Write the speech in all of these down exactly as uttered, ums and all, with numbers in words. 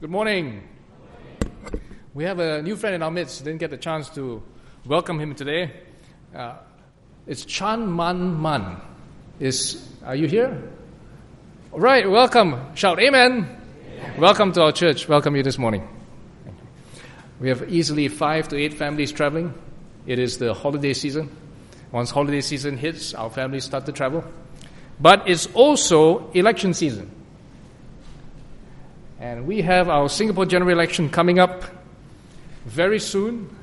Good morning. We have a new friend in our midst. Didn't get the chance to welcome him today. Uh, it's Chan Man Man. Is are you here? All right, welcome. Shout amen. Amen. Welcome to our church. Welcome you this morning. We have easily five to eight families traveling. It is the holiday season. Once holiday season hits, our families start to travel. But it's also election season. And we have our Singapore general election coming up very soon.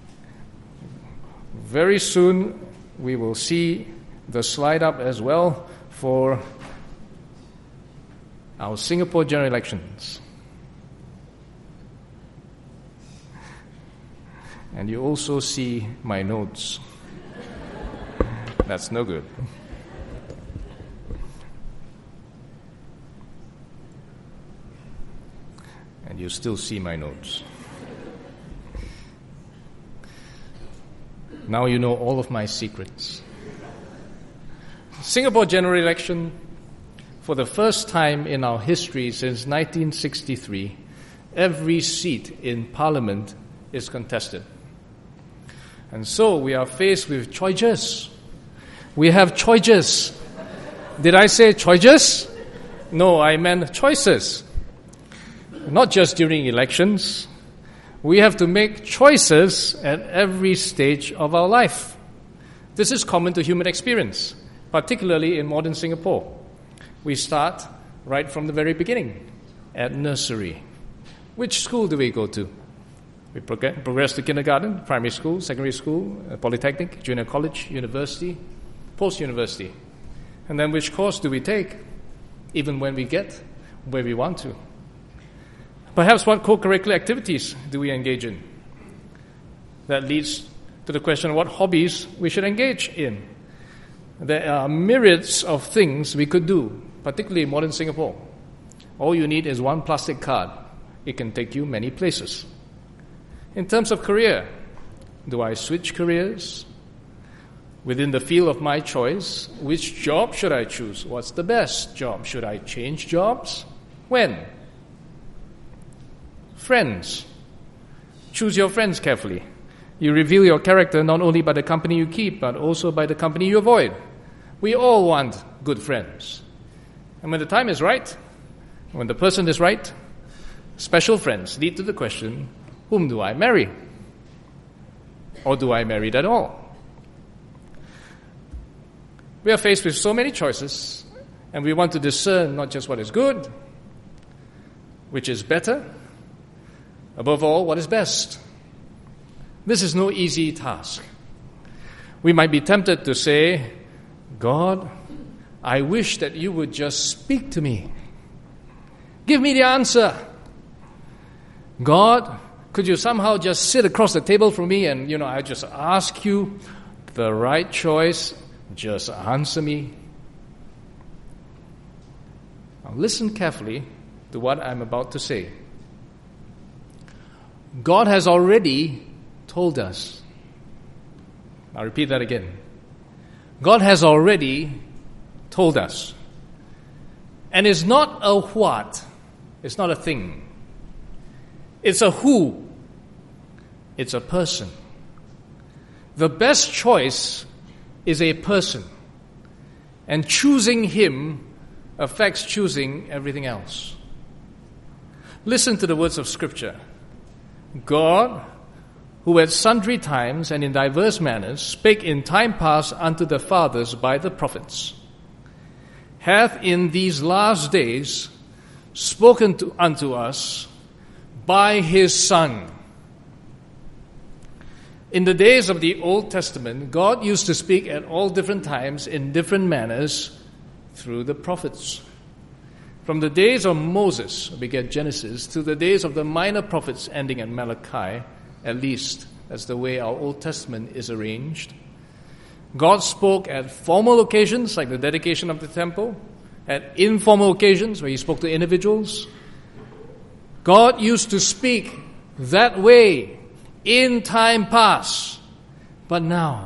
Very soon we will see the slide up as well for our Singapore general elections. And you also see my notes. That's no good. And you still see my notes. Now you know all of my secrets. Singapore general election, for the first time in our history since nineteen sixty-three, every seat in Parliament is contested. And so we are faced with choices. We have choices. Did I say choices? No, I meant choices. Not just during elections. We have to make choices at every stage of our life. This is common to human experience, particularly in modern Singapore. We start right from the very beginning, at nursery. Which school do we go to? We progress to kindergarten, primary school, secondary school, polytechnic, junior college, university, post-university. And then which course do we take, even when we get where we want to? Perhaps what co-curricular activities do we engage in? That leads to the question of what hobbies we should engage in. There are myriads of things we could do, particularly in modern Singapore. All you need is one plastic card. It can take you many places. In terms of career, do I switch careers? Within the field of my choice, which job should I choose? What's the best job? Should I change jobs? When? Friends. Choose your friends carefully. You reveal your character not only by the company you keep, but also by the company you avoid. We all want good friends. And when the time is right, when the person is right, special friends lead to the question, whom do I marry? Or do I marry at all? We are faced with so many choices, and we want to discern not just what is good, which is better, above all, what is best. This is no easy task. We might be tempted to say, God, I wish that you would just speak to me. Give me the answer. God, could you somehow just sit across the table from me and, you know, I just ask you the right choice, just answer me. Now listen carefully to what I'm about to say. God has already told us. I'll repeat that again. God has already told us. And it's not a what. It's not a thing. It's a who. It's a person. The best choice is a person. And choosing him affects choosing everything else. Listen to the words of Scripture. God, who at sundry times and in diverse manners spake in time past unto the fathers by the prophets, hath in these last days spoken to, unto us by his Son. In the days of the Old Testament, God used to speak at all different times in different manners through the prophets. From the days of Moses, we get Genesis, to the days of the minor prophets ending at Malachi, at least that's the way our Old Testament is arranged. God spoke at formal occasions, like the dedication of the temple, at informal occasions, where he spoke to individuals. God used to speak that way in time past. But now,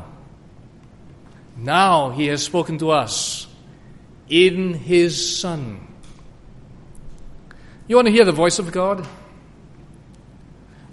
now he has spoken to us in his Son. You want to hear the voice of God?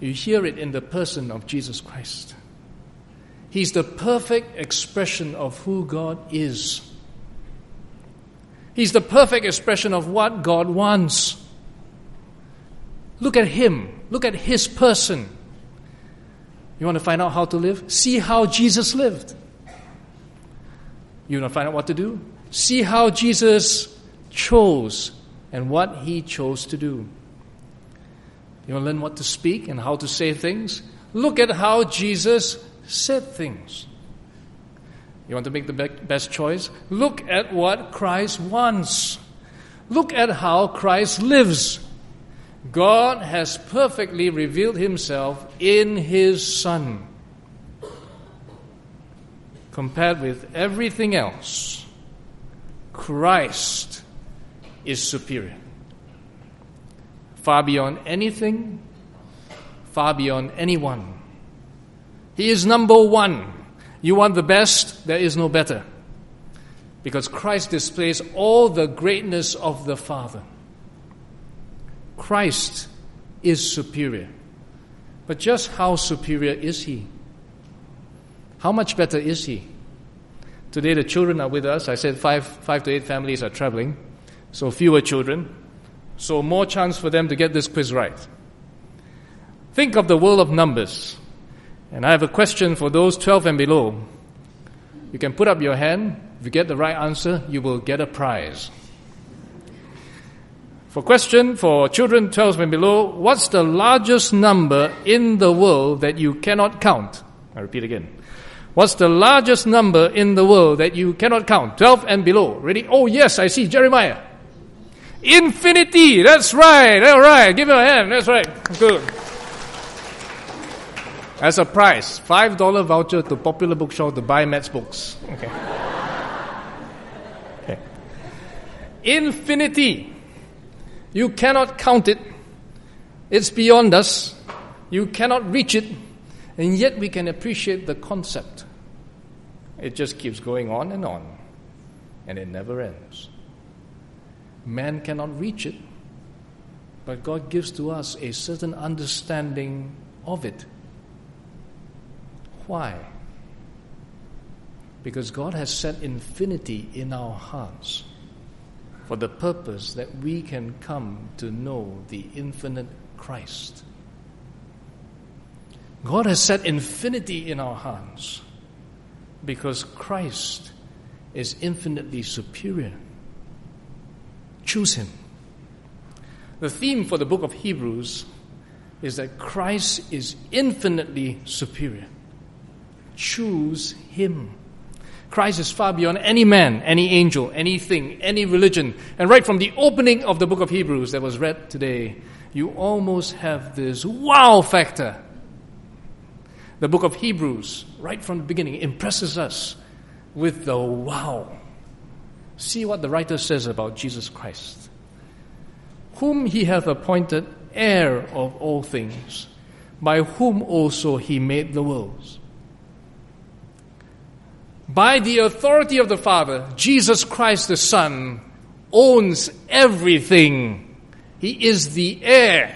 You hear it in the person of Jesus Christ. He's the perfect expression of who God is. He's the perfect expression of what God wants. Look at Him. Look at His person. You want to find out how to live? See how Jesus lived. You want to find out what to do? See how Jesus chose and what He chose to do. You want to learn what to speak and how to say things? Look at how Jesus said things. You want to make the best choice? Look at what Christ wants. Look at how Christ lives. God has perfectly revealed Himself in His Son. Compared with everything else, Christ is superior. Far beyond anything, far beyond anyone. He is number one. You want the best, there is no better. Because Christ displays all the greatness of the Father. Christ is superior. But just how superior is He? How much better is He? Today the children are with us. I said five, five to eight families are traveling. So fewer children. So more chance for them to get this quiz right. Think of the world of numbers. And I have a question for those twelve and below. You can put up your hand. If you get the right answer, you will get a prize. For question for children twelve and below, what's the largest number in the world that you cannot count? I repeat again. What's the largest number in the world that you cannot count? twelve and below. Ready? Oh yes, I see. Jeremiah. Infinity. That's right. All right. Give him a hand. That's right. Good. As a prize, five dollar voucher to Popular Bookshop to buy Matt's books. Okay. Okay. Infinity. You cannot count it. It's beyond us. You cannot reach it. And yet we can appreciate the concept. It just keeps going on and on. And it never ends. Man cannot reach it. But God gives to us a certain understanding of it. Why? Because God has set infinity in our hearts for the purpose that we can come to know the infinite Christ. God has set infinity in our hearts because Christ is infinitely superior. Choose Him. The theme for the book of Hebrews is that Christ is infinitely superior. Choose Him. Christ is far beyond any man, any angel, anything, any religion. And right from the opening of the book of Hebrews that was read today, you almost have this wow factor. The book of Hebrews, right from the beginning, impresses us with the wow. See what the writer says about Jesus Christ. Whom He hath appointed heir of all things, by whom also He made the worlds. By the authority of the Father, Jesus Christ the Son owns everything. He is the heir.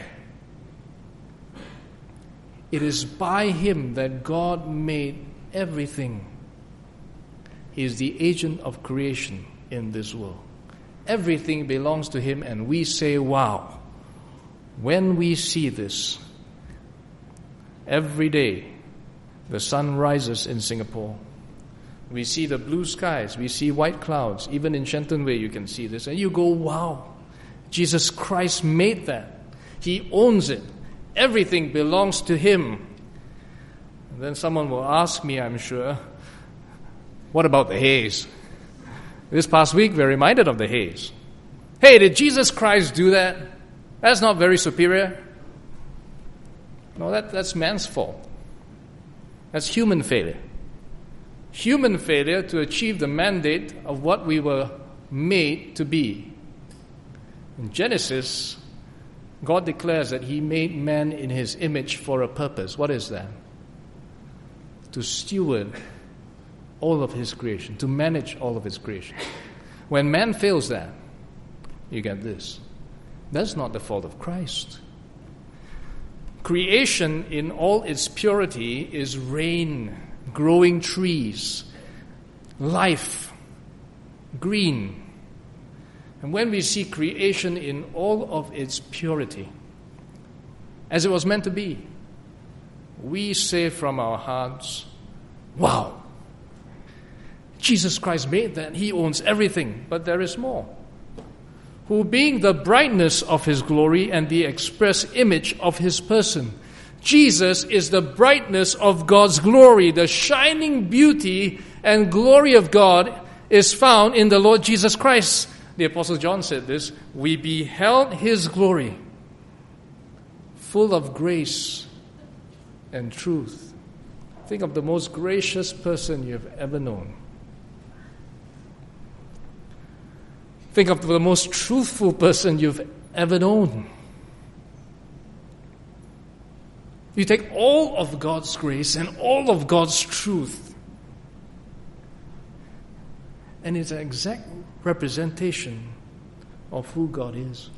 It is by Him that God made everything. He is the agent of creation in this world. Everything belongs to Him, and we say, wow. When we see this, every day the sun rises in Singapore. We see the blue skies, we see white clouds. Even in Shenton Way you can see this. And you go, wow, Jesus Christ made that. He owns it. Everything belongs to Him. And then someone will ask me, I'm sure, what about the haze? This past week we're reminded of the haze. Hey, did Jesus Christ do that? That's not very superior. No, that, that's man's fault. That's human failure. Human failure to achieve the mandate of what we were made to be. In Genesis, God declares that He made man in His image for a purpose. What is that? To steward all of His creation, to manage all of His creation. When man fails that, you get this. That's not the fault of Christ. Creation in all its purity is rain, growing trees, life, green. And when we see creation in all of its purity, as it was meant to be, we say from our hearts, wow, Jesus Christ made that. He owns everything, but there is more. Who being the brightness of his glory and the express image of his person. Jesus is the brightness of God's glory. The shining beauty and glory of God is found in the Lord Jesus Christ. The Apostle John said this, we beheld his glory, full of grace and truth. Think of the most gracious person you've ever known. Think of the most truthful person you've ever known. You take all of God's grace and all of God's truth, and it's an exact representation of who God is.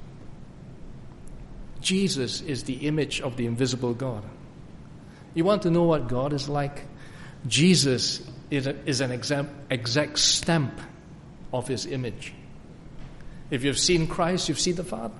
Jesus is the image of the invisible God. You want to know what God is like? Jesus is, a, is an exact, exact stamp of his image. If you've seen Christ, you've seen the Father.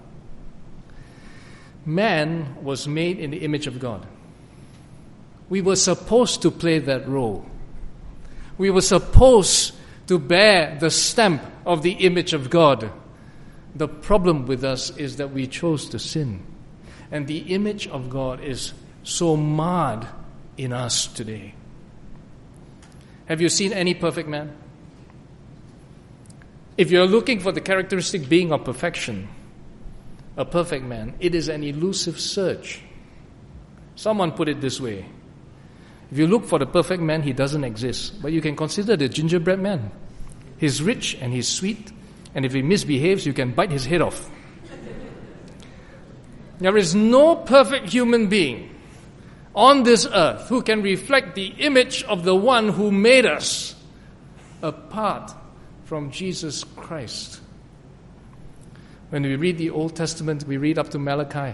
Man was made in the image of God. We were supposed to play that role. We were supposed to bear the stamp of the image of God. The problem with us is that we chose to sin. And the image of God is so marred in us today. Have you seen any perfect man? If you're looking for the characteristic being of perfection, a perfect man, it is an elusive search. Someone put it this way. If you look for the perfect man, he doesn't exist. But you can consider the gingerbread man. He's rich and he's sweet, and if he misbehaves, you can bite his head off. There is no perfect human being on this earth who can reflect the image of the one who made us apart from Jesus Christ. When we read the Old Testament, we read up to Malachi.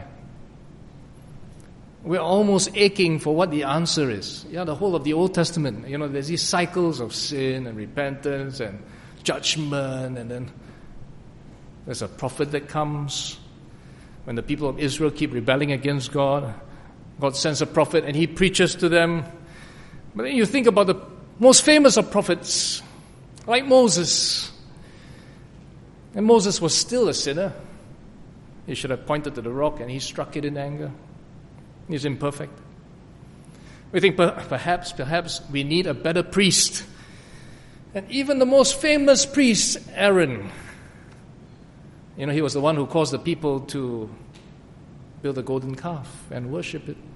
We're almost aching for what the answer is. Yeah, the whole of the Old Testament, you know, there's these cycles of sin and repentance and judgment, and then there's a prophet that comes. When the people of Israel keep rebelling against God, God sends a prophet and he preaches to them. But then you think about the most famous of prophets, like Moses. And Moses was still a sinner. He should have pointed to the rock and he struck it in anger. He's imperfect. We think perhaps, perhaps we need a better priest. And even the most famous priest, Aaron, you know, he was the one who caused the people to build a golden calf and worship it.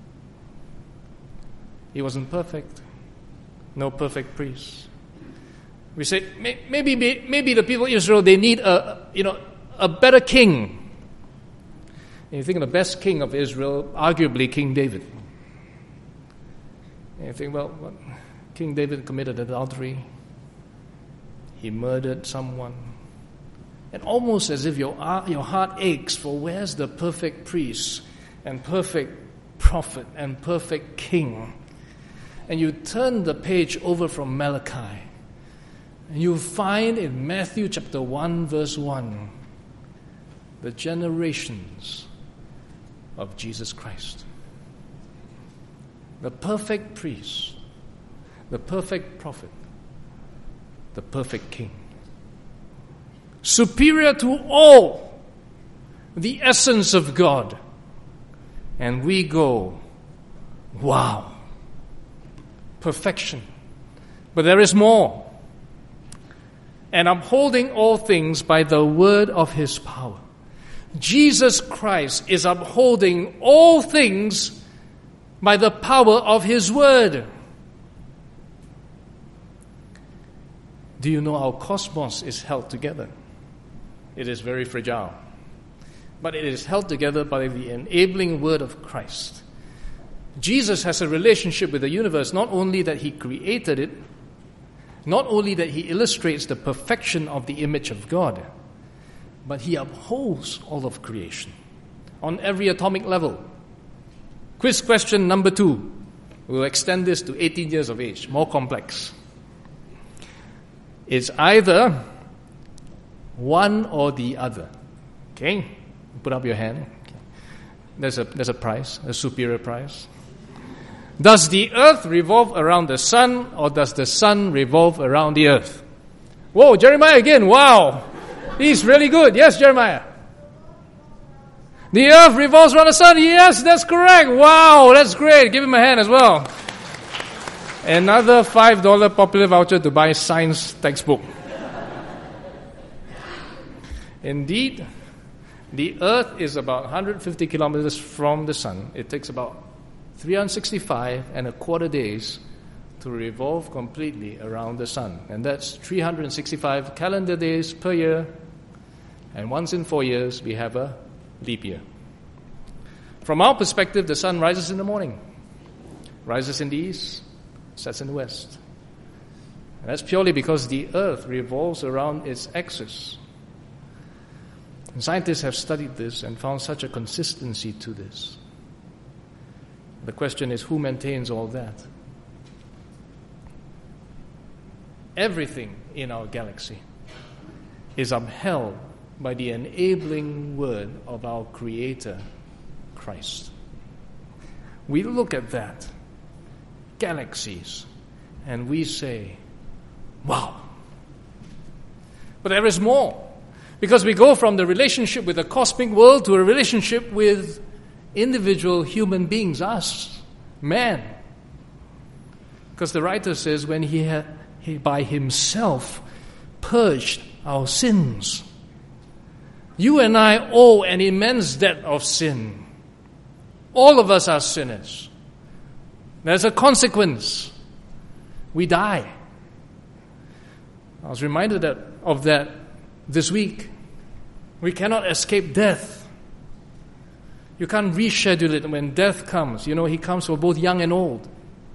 He wasn't perfect. No perfect priest. We say, maybe, maybe the people of Israel, they need a, you know, a better king. And you think of the best king of Israel, arguably King David. And you think, well, what? King David committed adultery. He murdered someone. And almost as if your, your heart aches for where's the perfect priest and perfect prophet and perfect king. And you turn the page over from Malachi. And you find in Matthew chapter one, verse one, the generations of Jesus Christ. The perfect priest, the perfect prophet, the perfect king. Superior to all, the essence of God. And we go, wow, perfection. But there is more. And upholding all things by the word of his power. Jesus Christ is upholding all things by the power of his word. Do you know our cosmos is held together? It is very fragile. But it is held together by the enabling word of Christ. Jesus has a relationship with the universe, not only that he created it, not only that he illustrates the perfection of the image of God, but he upholds all of creation on every atomic level. Quiz question number two. We'll extend this to eighteen years of age, more complex. It's either one or the other. Okay? Put up your hand. There's a, there's a prize, a superior prize. Does the earth revolve around the sun, or does the sun revolve around the earth? Whoa, Jeremiah again. Wow. He's really good. Yes, Jeremiah. The earth revolves around the sun. Yes, that's correct. Wow, that's great. Give him a hand as well. Another five dollars popular voucher to buy science textbook. Indeed, the earth is about one hundred fifty kilometers from the sun. It takes about three hundred sixty-five and a quarter days to revolve completely around the sun. And that's three hundred sixty-five calendar days per year. And once in four years, we have a leap year. From our perspective, the sun rises in the morning, rises in the east, sets in the west. And that's purely because the earth revolves around its axis. And scientists have studied this and found such a consistency to this. The question is, who maintains all that? Everything in our galaxy is upheld by the enabling word of our Creator, Christ. We look at that, galaxies, and we say, wow. But there is more, because we go from the relationship with the cosmic world to a relationship with individual human beings, us, man. Because the writer says when he had he by himself purged our sins. You and I owe an immense debt of sin. All of us are sinners. There's a consequence. We die. I was reminded that, of that this week. We cannot escape death. You can't reschedule it when death comes. You know, he comes for both young and old.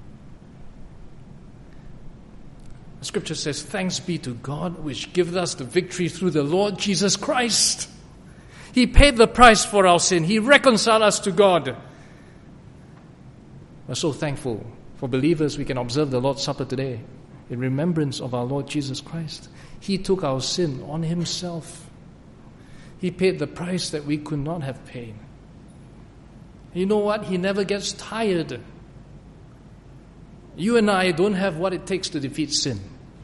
The scripture says, thanks be to God which giveth us the victory through the Lord Jesus Christ. He paid the price for our sin. He reconciled us to God. We're so thankful. For believers, we can observe the Lord's Supper today in remembrance of our Lord Jesus Christ. He took our sin on himself. He paid the price that we could not have paid. You know what? He never gets tired. You and I don't have what it takes to defeat sin.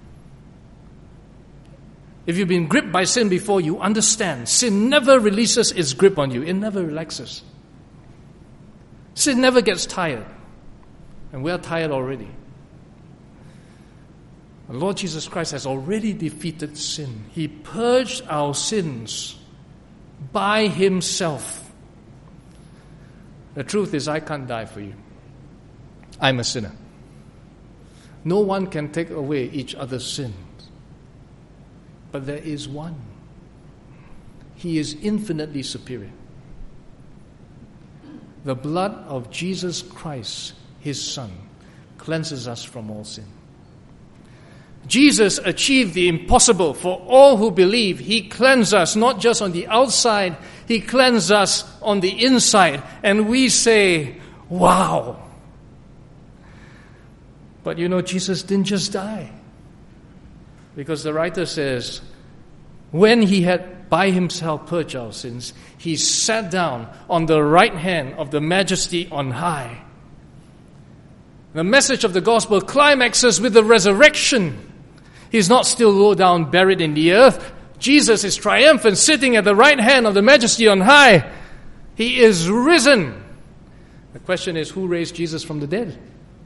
If you've been gripped by sin before, you understand. Sin never releases its grip on you. It never relaxes. Sin never gets tired. And we are tired already. The Lord Jesus Christ has already defeated sin. He purged our sins by himself. The truth is, I can't die for you. I'm a sinner. No one can take away each other's sins. But there is one. He is infinitely superior. The blood of Jesus Christ, his Son, cleanses us from all sin. Jesus achieved the impossible for all who believe. He cleansed us not just on the outside, he cleansed us on the inside. And we say, wow. But you know, Jesus didn't just die. Because the writer says, when he had by himself purged our sins, he sat down on the right hand of the Majesty on high. The message of the gospel climaxes with the resurrection. He's not still low down, buried in the earth. Jesus is triumphant, sitting at the right hand of the Majesty on high. He is risen. The question is, who raised Jesus from the dead?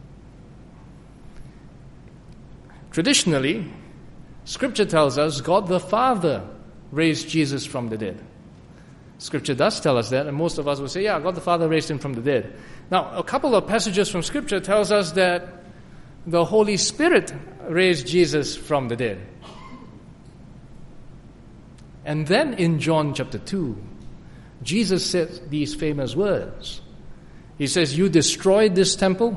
Traditionally, Scripture tells us God the Father raised Jesus from the dead. Scripture does tell us that, and most of us will say, yeah, God the Father raised him from the dead. Now, a couple of passages from Scripture tells us that the Holy Spirit raised Jesus from the dead. And then in John chapter two, Jesus said these famous words. He says, you destroyed this temple.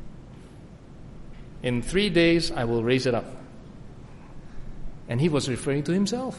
In three days, I will raise it up. And he was referring to himself.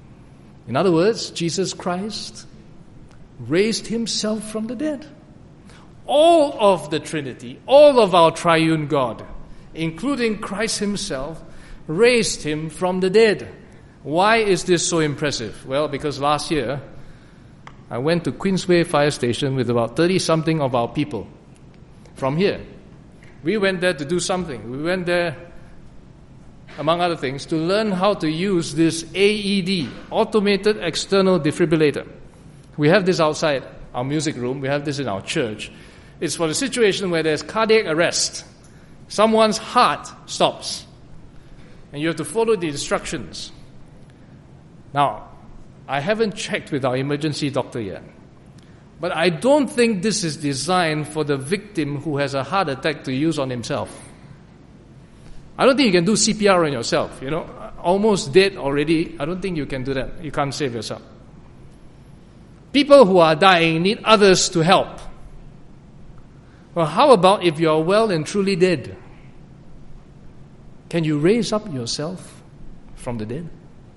In other words, Jesus Christ raised himself from the dead. all of the Trinity, all of our triune God, including Christ himself, raised him from the dead. Why is this so impressive? Well, because last year, I went to Queensway Fire Station with about thirty-something of our people from here. We went there to do something. We went there, among other things, to learn how to use this A E D, Automated External Defibrillator. We have this outside our music room. We have this in our church. It's for the situation where there's cardiac arrest. Someone's heart stops. And you have to follow the instructions. Now, I haven't checked with our emergency doctor yet. But I don't think this is designed for the victim who has a heart attack to use on himself. I don't think you can do C P R on yourself, you know. Almost dead already. I don't think you can do that. You can't save yourself. People who are dying need others to help. Well, how about if you are well and truly dead? Can you raise up yourself from the dead?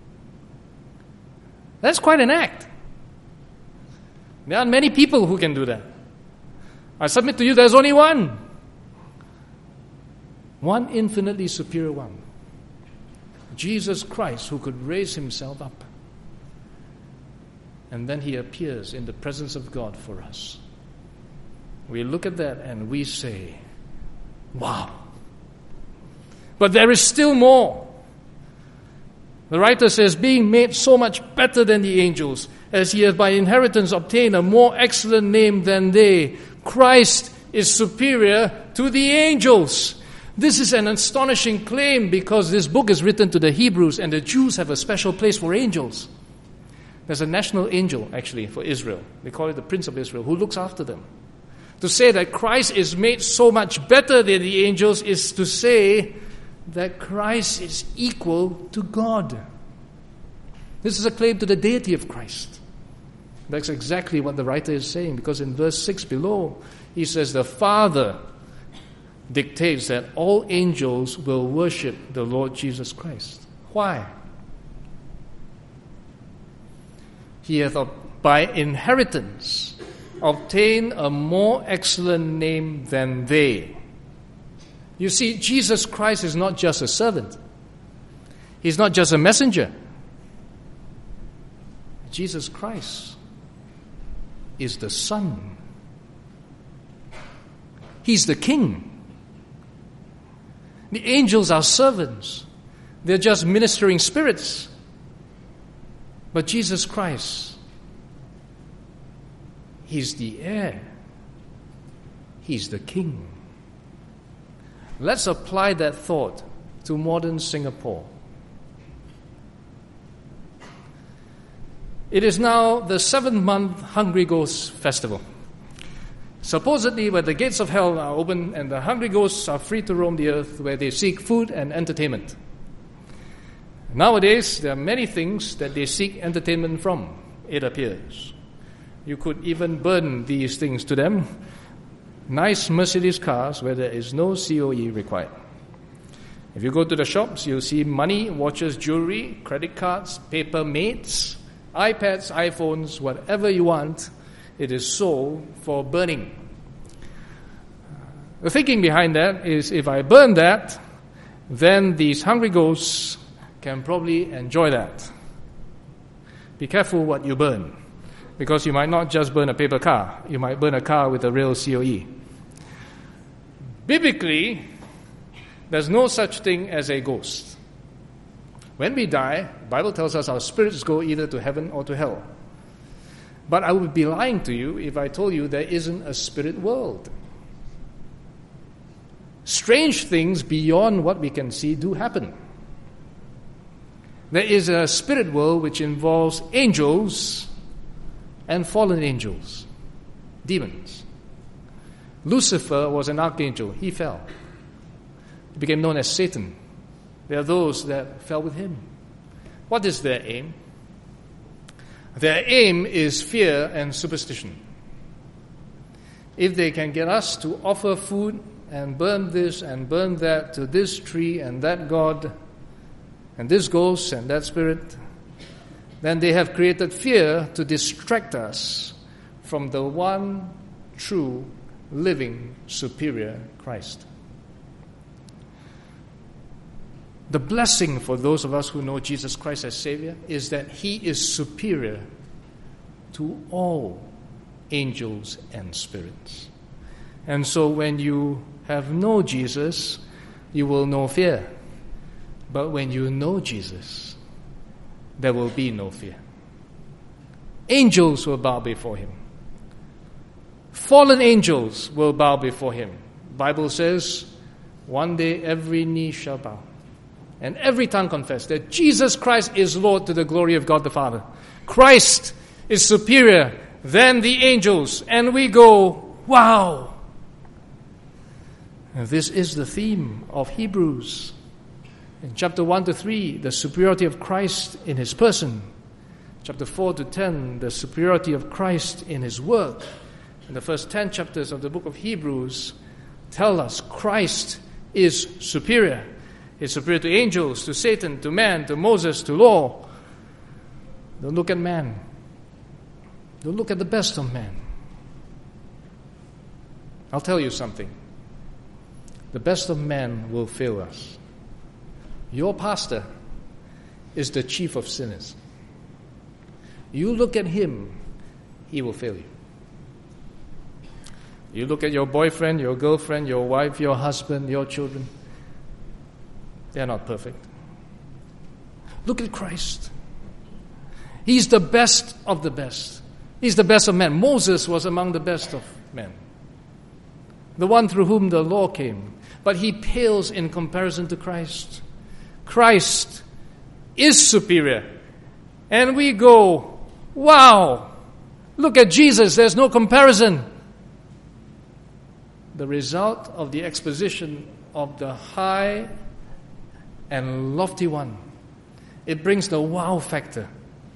That's quite an act. There aren't many people who can do that. I submit to you there's only one. One infinitely superior one. Jesus Christ, who could raise himself up. And then he appears in the presence of God for us. We look at that and we say, wow. But there is still more. The writer says, being made so much better than the angels, as he has by inheritance obtained a more excellent name than they. Christ is superior to the angels. This is an astonishing claim because this book is written to the Hebrews and the Jews have a special place for angels. There's a national angel, actually, for Israel. They call it the Prince of Israel, who looks after them. To say that Christ is made so much better than the angels is to say that Christ is equal to God. This is a claim to the deity of Christ. That's exactly what the writer is saying, because in verse six below, he says, the Father dictates that all angels will worship the Lord Jesus Christ. Why? He hath by inheritance obtained a more excellent name than they. You see, Jesus Christ is not just a servant. He's not just a messenger. Jesus Christ is the Son. He's the King. The angels are servants. They're just ministering spirits. But Jesus Christ, He's the heir. He's the King. Let's apply that thought to modern Singapore. It is now the seventh month Hungry Ghost Festival. Supposedly, where the gates of hell are open and the hungry ghosts are free to roam the earth, where they seek food and entertainment. Nowadays, there are many things that they seek entertainment from, it appears. You could even burn these things to them. Nice Mercedes cars where there is no C O E required. If you go to the shops, you'll see money, watches, jewelry, credit cards, paper mates, iPads, iPhones, whatever you want, it is sold for burning. The thinking behind that is if I burn that, then these hungry ghosts can probably enjoy that. Be careful what you burn, because you might not just burn a paper car, you might burn a car with a real C O E. Biblically, there's no such thing as a ghost. When we die, the Bible tells us our spirits go either to heaven or to hell. But I would be lying to you if I told you there isn't a spirit world. Strange things beyond what we can see do happen. There is a spirit world which involves angels and fallen angels, demons. Lucifer was an archangel. He fell. He became known as Satan. There are those that fell with him. What is their aim? Their aim is fear and superstition. If they can get us to offer food and burn this and burn that to this tree and that god and this ghost and that spirit, then they have created fear to distract us from the one true living, superior Christ. The blessing for those of us who know Jesus Christ as Savior is that He is superior to all angels and spirits. And so when you have known Jesus, you will know fear. But when you know Jesus, there will be no fear. Angels will bow before Him. Fallen angels will bow before Him. The Bible says, one day every knee shall bow, and every tongue confess that Jesus Christ is Lord to the glory of God the Father. Christ is superior than the angels. And we go, wow! And this is the theme of Hebrews. In chapter one to three, the superiority of Christ in His person. Chapter four to ten, the superiority of Christ in His work. And the first ten chapters of the book of Hebrews tell us Christ is superior. He's superior to angels, to Satan, to man, to Moses, to law. Don't look at man. Don't look at the best of man. I'll tell you something. The best of man will fail us. Your pastor is the chief of sinners. You look at him, he will fail you. You look at your boyfriend, your girlfriend, your wife, your husband, your children. They're not perfect. Look at Christ. He's the best of the best. He's the best of men. Moses was among the best of men. The one through whom the law came. But he pales in comparison to Christ. Christ is superior. And we go, wow! Look at Jesus, there's no comparison. The result of the exposition of the high and lofty one, it brings the wow factor.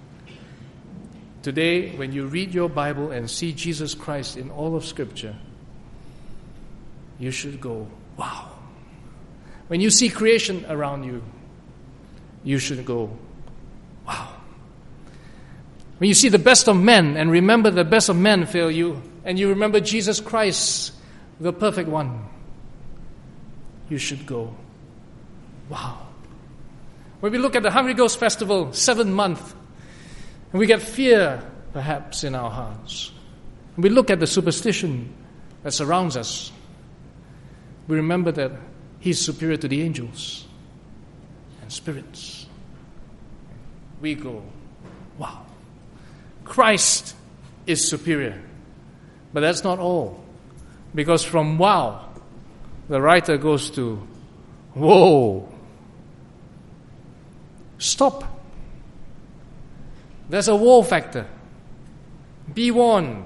Today, when you read your Bible and see Jesus Christ in all of Scripture, you should go, wow. When you see creation around you, you should go, wow. When you see the best of men and remember the best of men fail you, and you remember Jesus Christ, the perfect one, you should go, wow. When we look at the Hungry Ghost Festival, seventh month, and we get fear, perhaps, in our hearts, and we look at the superstition that surrounds us, we remember that He's superior to the angels and spirits. We go, wow. Christ is superior. But that's not all. Because from wow, the writer goes to, whoa. Stop. There's a whoa factor. Be warned.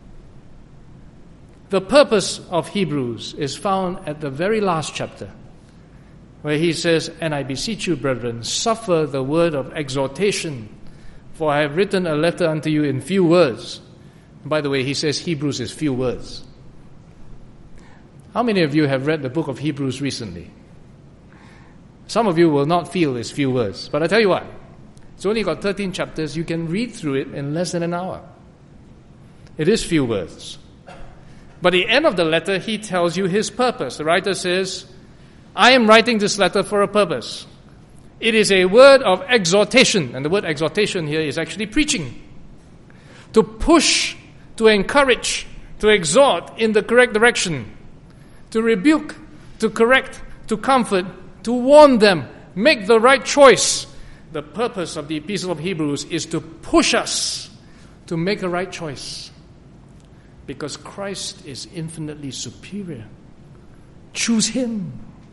The purpose of Hebrews is found at the very last chapter, where he says, and I beseech you, brethren, suffer the word of exhortation, for I have written a letter unto you in few words. By the way, he says Hebrews is few words. How many of you have read the book of Hebrews recently? Some of you will not feel it's few words, but I tell you what, it's only got thirteen chapters. You can read through it in less than an hour. It is few words. But at the end of the letter, he tells you his purpose. The writer says, I am writing this letter for a purpose. It is a word of exhortation. And the word exhortation here is actually preaching. To push, to encourage, to exhort in the correct direction. To rebuke, to correct, to comfort, to warn them. Make the right choice. The purpose of the Epistle of Hebrews is to push us to make a right choice. Because Christ is infinitely superior. Choose Him.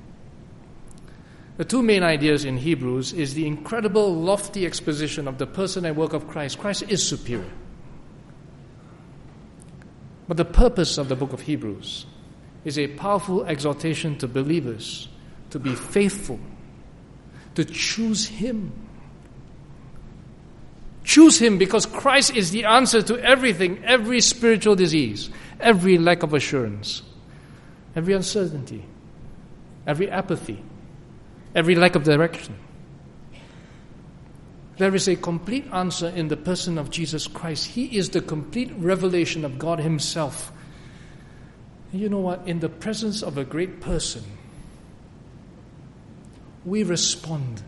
The two main ideas in Hebrews is the incredible, lofty exposition of the person and work of Christ. Christ is superior. But the purpose of the book of Hebrews is a powerful exhortation to believers to be faithful, to choose Him. Choose Him because Christ is the answer to everything, every spiritual disease, every lack of assurance, every uncertainty, every apathy, every lack of direction. There is a complete answer in the person of Jesus Christ. He is the complete revelation of God Himself. You know what? In the presence of a great person, we respond.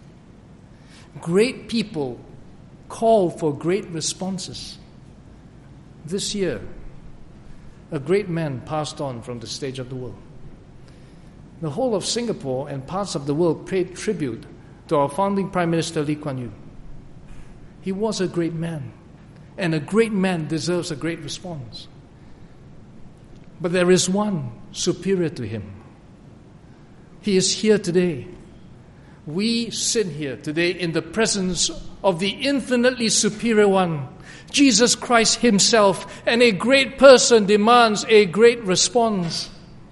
Great people call for great responses. This year, a great man passed on from the stage of the world. The whole of Singapore and parts of the world paid tribute to our founding Prime Minister Lee Kuan Yew. He was a great man, and a great man deserves a great response. But there is one superior to him. He is here today. We sit here today in the presence of the infinitely superior one, Jesus Christ himself, and a great person demands a great response.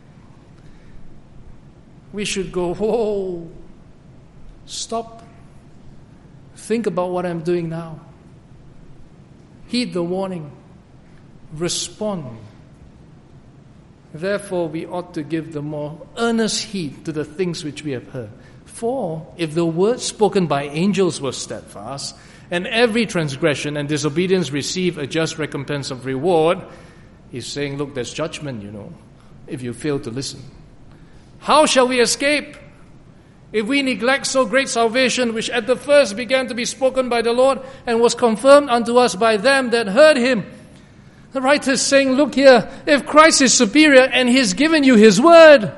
We should go, whoa, stop, think about what I'm doing now. Heed the warning, respond. Therefore, we ought to give the more earnest heed to the things which we have heard. For if the word spoken by angels was steadfast, and every transgression and disobedience receive a just recompense of reward, he's saying, look, there's judgment, you know, if you fail to listen. How shall we escape if we neglect so great salvation, which at the first began to be spoken by the Lord and was confirmed unto us by them that heard him? The writer is saying, look here, if Christ is superior and he's given you his word,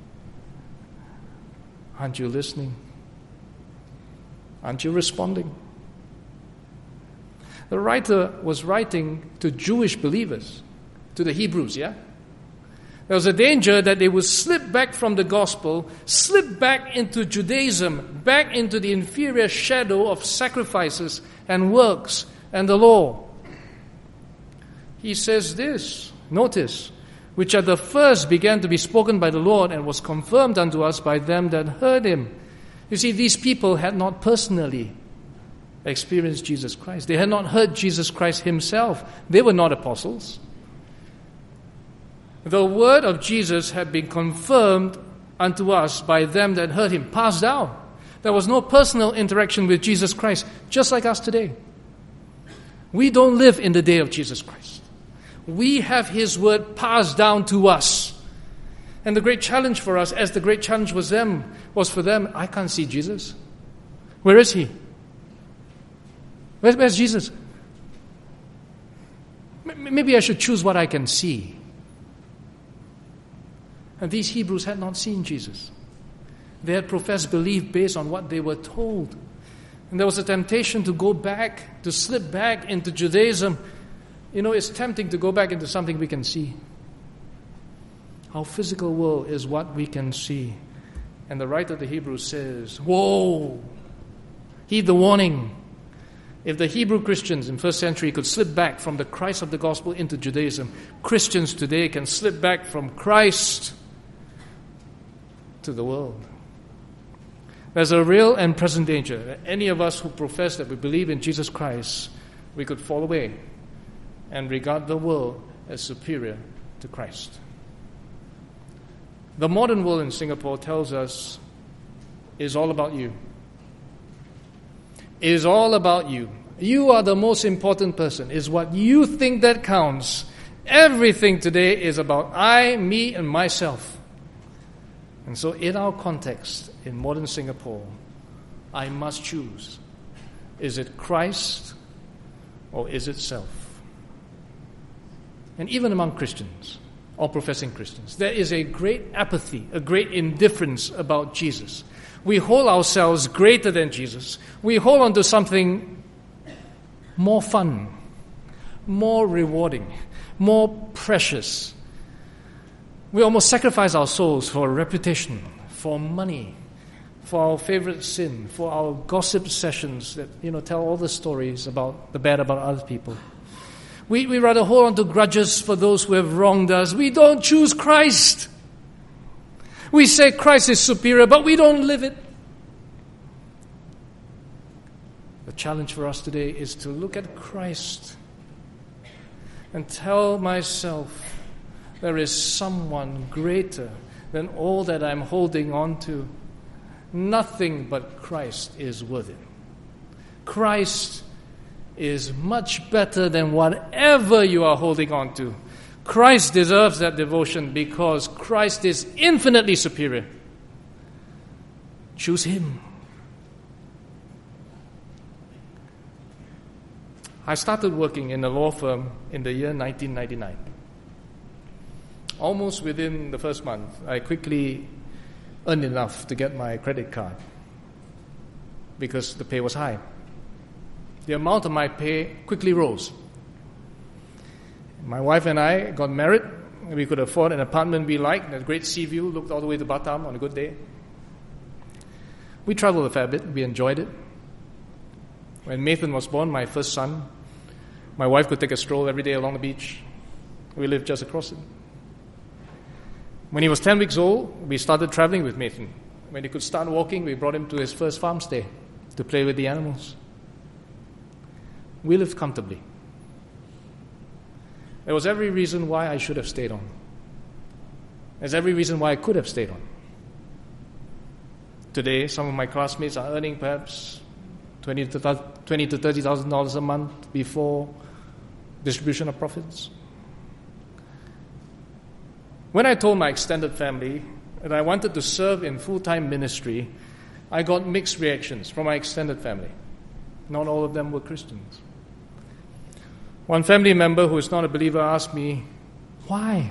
aren't you listening? Aren't you responding? The writer was writing to Jewish believers, to the Hebrews, yeah? There was a danger that they would slip back from the gospel, slip back into Judaism, back into the inferior shadow of sacrifices and works and the law. He says this, notice, which at the first began to be spoken by the Lord and was confirmed unto us by them that heard him. You see, these people had not personally experienced Jesus Christ. They had not heard Jesus Christ himself. They were not apostles. The word of Jesus had been confirmed unto us by them that heard him, passed down. There was no personal interaction with Jesus Christ, just like us today. We don't live in the day of Jesus Christ. We have his word passed down to us. And the great challenge for us, as the great challenge was them, was for them, I can't see Jesus. Where is he? Where's, where's Jesus? Maybe I should choose what I can see. And these Hebrews had not seen Jesus. They had professed belief based on what they were told. And there was a temptation to go back, to slip back into Judaism. You know, it's tempting to go back into something we can see. Our physical world is what we can see. And the writer of the Hebrews says, whoa, heed the warning. If the Hebrew Christians in first century could slip back from the Christ of the gospel into Judaism, Christians today can slip back from Christ to the world. There's a real and present danger that any of us who profess that we believe in Jesus Christ, we could fall away and regard the world as superior to Christ. The modern world in Singapore tells us is all about you. It is all about you. You are the most important person. It's what you think that counts. Everything today is about I, me, and myself. And so in our context, in modern Singapore, I must choose. Is it Christ or is it self? And even among Christians, or professing Christians, there is a great apathy, a great indifference about Jesus. We hold ourselves greater than Jesus. We hold on to something more fun, more rewarding, more precious. We almost sacrifice our souls for a reputation, for money, for our favorite sin, for our gossip sessions that, you know, tell all the stories about the bad about other people. We, we rather hold on to grudges for those who have wronged us. We don't choose Christ. We say Christ is superior, but we don't live it. The challenge for us today is to look at Christ and tell myself there is someone greater than all that I'm holding on to. Nothing but Christ is worth it. Christ is much better than whatever you are holding on to. Christ deserves that devotion because Christ is infinitely superior. Choose Him. I started working in a law firm in the year nineteen ninety-nine. Almost within the first month, I quickly earned enough to get my credit card because the pay was high. The amount of my pay quickly rose. My wife and I got married. We could afford an apartment we liked, a great sea view, looked all the way to Batam on a good day. We traveled a fair bit. We enjoyed it. When Nathan was born, my first son, my wife could take a stroll every day along the beach. We lived just across it. When he was ten weeks old, we started traveling with Nathan. When he could start walking, we brought him to his first farm stay to play with the animals. We lived comfortably. There was every reason why I should have stayed on. There's every reason why I could have stayed on. Today, some of my classmates are earning perhaps twenty to thirty thousand dollars a month before distribution of profits. When I told my extended family that I wanted to serve in full-time ministry, I got mixed reactions from my extended family. Not all of them were Christians. One family member who is not a believer asked me, "Why?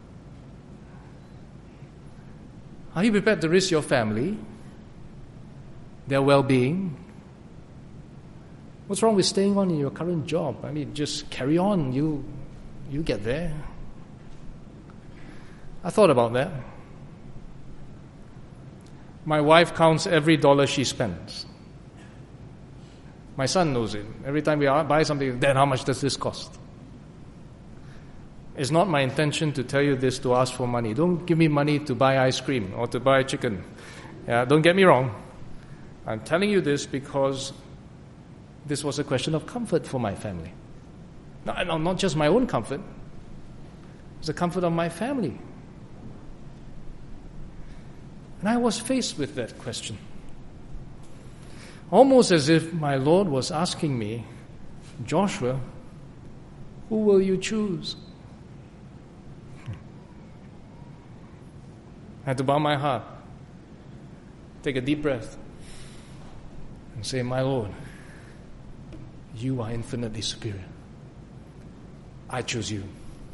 Are you prepared to risk your family, their well-being? What's wrong with staying on in your current job? I mean, just carry on. You, you get there." I thought about that. My wife counts every dollar she spends. My son knows it. Every time we buy something, "Dad, how much does this cost?" It's not my intention to tell you this to ask for money. Don't give me money to buy ice cream or to buy chicken. Yeah, don't get me wrong. I'm telling you this because this was a question of comfort for my family. No, no, not just my own comfort. It's the comfort of my family. And I was faced with that question. Almost as if my Lord was asking me, "Joshua, who will you choose?" I had to bow my heart, take a deep breath, and say, "My Lord, you are infinitely superior. I choose you."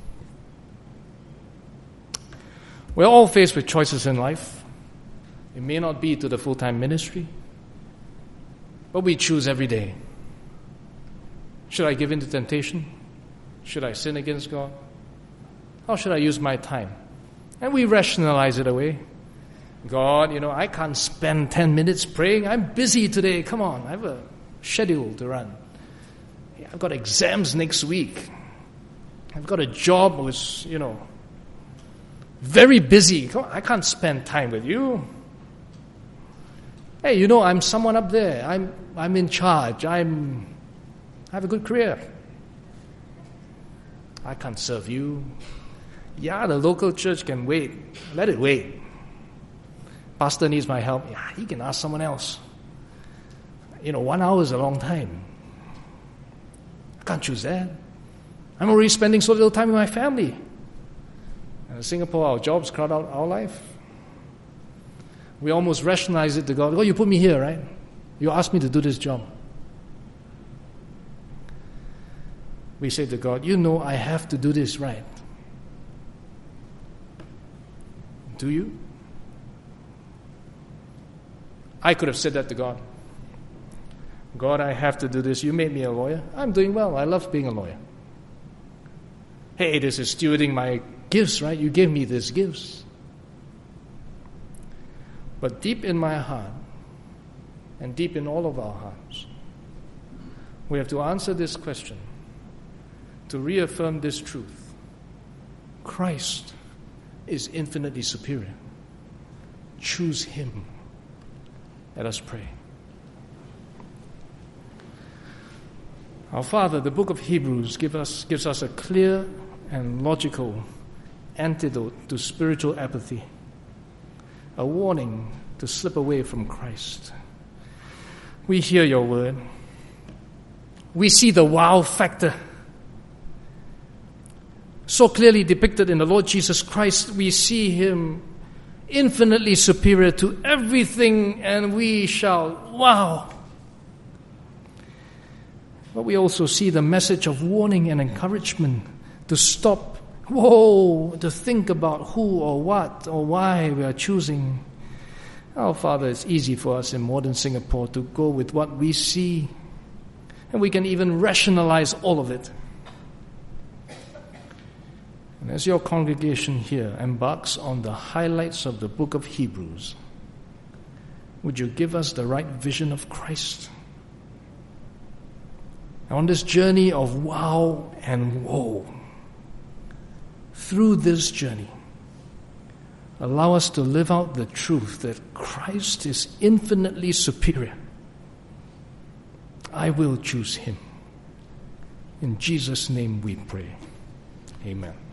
We're all faced with choices in life. It may not be to the full-time ministry, but we choose every day. Should I give in to temptation? Should I sin against God? How should I use my time? And we rationalize it away. God, you know, I can't spend ten minutes praying. I'm busy today. Come on, I have a schedule to run. I've got exams next week. I've got a job was, you know, very busy. Come on, I can't spend time with you. Hey, you know, I'm someone up there. I'm I'm in charge. I'm I have a good career. I can't serve you. Yeah, the local church can wait. Let it wait. Pastor needs my help. Yeah, he can ask someone else. You know, one hour is a long time. I can't choose that. I'm already spending so little time with my family. And in Singapore, our jobs crowd out our life. We almost rationalize it to God. "Oh, you put me here, right? You asked me to do this job." We say to God, "You know I have to do this right." Do you? I could have said that to God. "God, I have to do this. You made me a lawyer. I'm doing well. I love being a lawyer. Hey, this is stewarding my gifts, right? You gave me these gifts." But deep in my heart, and deep in all of our hearts, we have to answer this question, to reaffirm this truth. Christ is infinitely superior. Choose Him. Let us pray. Our Father, the book of Hebrews give us, gives us a clear and logical antidote to spiritual apathy, a warning to slip away from Christ. We hear your word. We see the wow factor. so clearly depicted in the Lord Jesus Christ. We see him infinitely superior to everything, and we shout, wow! But we also see the message of warning and encouragement to stop, whoa, to think about who or what or why we are choosing. Oh, Father, it's easy for us in modern Singapore to go with what we see, and we can even rationalize all of it. And as your congregation here embarks on the highlights of the book of Hebrews, would you give us the right vision of Christ? On this journey of wow and woe, through this journey, allow us to live out the truth that Christ is infinitely superior. I will choose him. In Jesus' name we pray. Amen.